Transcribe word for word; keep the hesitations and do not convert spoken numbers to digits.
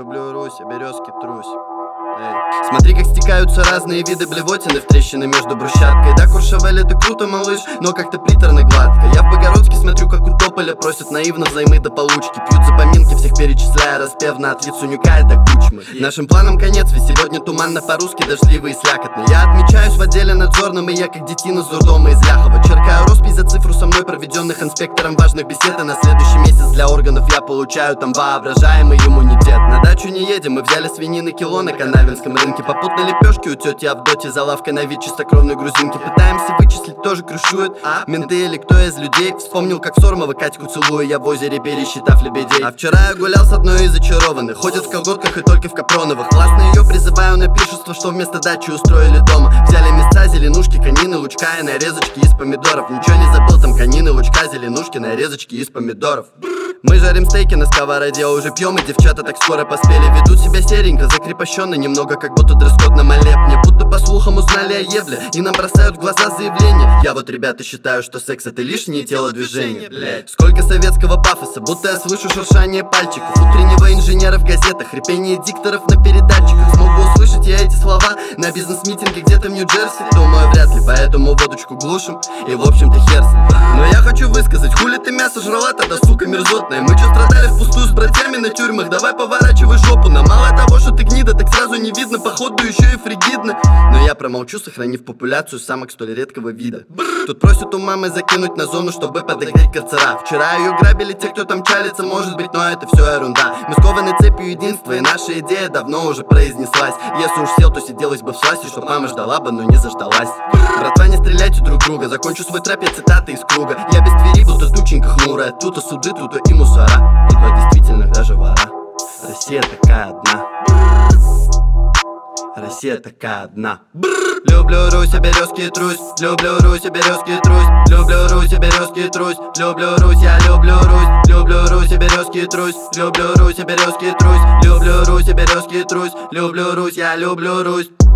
люблю Русь, а березки трусь. Эй. Смотри, как стекаются разные виды блевотины в трещины между брусчаткой. Да, Куршавель, это круто, малыш, но как-то приторно гладко. Я в Богородске смотрю, как у тополя просят наивно взаймы до получки. Пьют за поминки, всех перечисляя распевно от Яценюка до Кучмы. Нашим планам конец, ведь сегодня туманно по-русски, дождливый и слякотный. Я отмечаюсь в отделе надзорном, и я как детина с дурдома из Ляхова. Черкаю роспись за цифру со мной проведенных инспектором важных бесед. И на следующий месяц для органов я получаю там воображаемый иммунитет. На дачу не едем, мы взяли свинины кило на канавинском рынке. Попутно лепешки у тети Авдотьи за лавкой на вид чистокровной грузинки. Пытаемся вычислить, тоже крышует, а менты или кто из людей. Вспомнил, как в Сормово Катьку целую я в озере, пересчитав лебедей. А вчера я гулял с одной из зачарованных, ходит в колготках и только в капроновых. Классно ее призываю на пиршество, что вместо дачи устроили дома. Взяли места, зеленушки, конины, лучка и нарезочки из помидоров. Ничего не забыл, там конины, лучка, зеленушки, нарезочки из помидоров. Мы жарим стейки на сковороде, а уже пьем, и девчата так скоро поспели. Ведут себя серенько, закрепощенно, немного как будто дресс-код на молебне. Будто по слухам узнали о Евле и нам бросают в глаза заявления. Я вот, ребята, считаю, что секс это лишнее телодвижение. Блять, сколько советского пафоса, будто я слышу шуршание пальчиков утреннего инженера в газетах, хрипение дикторов на передатчиках. Смог бы услышать я эти слова на бизнес-митинге где-то в Нью-Джерси? Думаю, вряд ли, поэтому водочку глушим, и в общем-то хер с ним. Но я хочу высказать, хули ты мясо жрала тогда, сука мерзотная. Мы чё страдали впустую с братьями на тюрьмах, давай поворачивай жопу. Нам мало того, что ты гнида, так сразу не видно, походу еще и фригидно. Но я промолчу, сохранив популяцию самок столь редкого вида. Тут просят у мамы закинуть на зону, чтобы подогреть карцера. Вчера ее грабили те, кто там чалится, может быть, но это все ерунда. Мы скованы цепью единства, и наша идея давно уже произнеслась. Если уж сел, то сиделась бы в сласти, чтоб мама ждала бы, но не заждалась. Братва, не стреляйте друг друга, закончу свой трэп, я цитаты из круга. Я без твери, будто тученька хмурая, тут-то суды, тут-то и мусора. И два действительных даже вора. Россия такая одна. Россия такая одна. Люблю Русь, а березки трусь. Люблю Русь, а березки трусь. Люблю Русь, а березки трусь. Люблю Русь, я люблю Русь. Люблю Русь, а березки трусь. Люблю Русь, а березки трусь. Люблю Русь, а березки трусь. Люблю Русь, я люблю Русь.